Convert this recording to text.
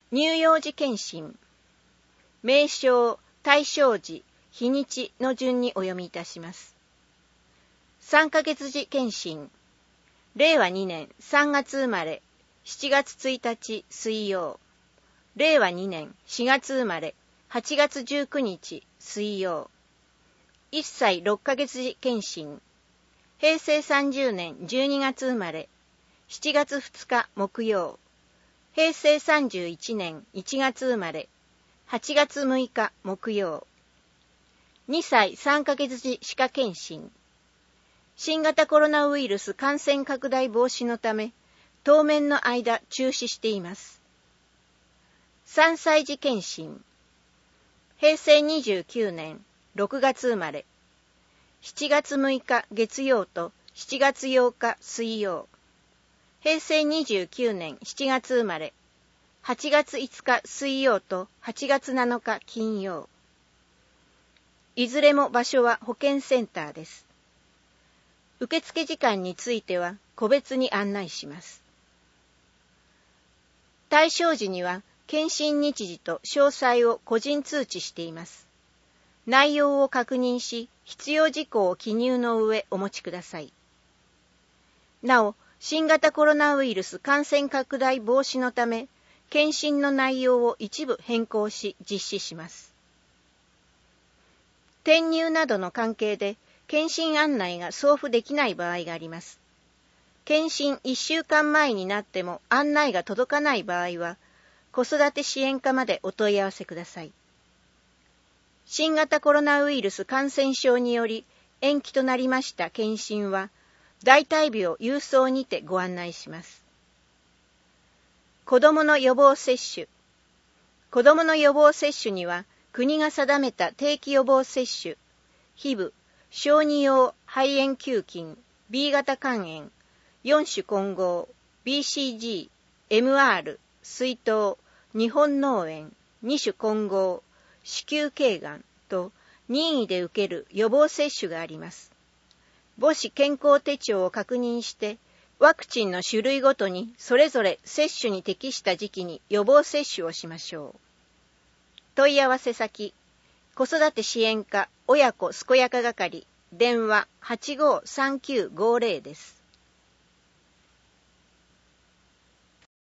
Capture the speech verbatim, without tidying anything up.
乳幼児検診、名称、対象時、日にちの順にお読みいたします。さんかげつ時検診、れいわにねんさんがつ生まれ、しちがつついたち水曜。れいわにねんしがつ生まれ、はちがつじゅうくにち水曜。いっさいろっかげつ時検診、へいせいさんじゅうねんじゅうにがつ生まれ、しちがつふつか木曜。へいせいさんじゅういちねんいちがつ生まれ、はちがつむいか木曜。にさいさんかげつ時歯科検診、新型コロナウイルス感染拡大防止のため、当面の間中止しています。さんさい時検診、へいせいにじゅうきゅうねんろくがつ生まれ、しちがつむいか月曜としちがつようか水曜。へいせいにじゅうきゅうねんしちがつ生まれ、はちがついつか水曜とはちがつなのか金曜。いずれも場所は保健センターです。受付時間については個別に案内します。対象時には検診日時と詳細を個人通知しています。内容を確認し、必要事項を記入の上お持ちください。なお、新型コロナウイルス感染拡大防止のため、検診の内容を一部変更し実施します。転入などの関係で、検診案内が送付できない場合があります。検診いっしゅうかんまえになっても案内が届かない場合は、子育て支援課までお問い合わせください。新型コロナウイルス感染症により延期となりました検診は、代替日を郵送にてご案内します。子どもの予防接種。子どもの予防接種には、国が定めた定期予防接種、ヒブ、小児用肺炎球菌、ビー 型肝炎、よん種混合、ビーシージー、エムアール、水痘、日本脳炎、に種混合、子宮頸がんと任意で受ける予防接種があります。母子健康手帳を確認して、ワクチンの種類ごとにそれぞれ接種に適した時期に予防接種をしましょう。問い合わせ先、子育て支援課親子健やか係、電話 はちごーさんきゅうごーぜろ です。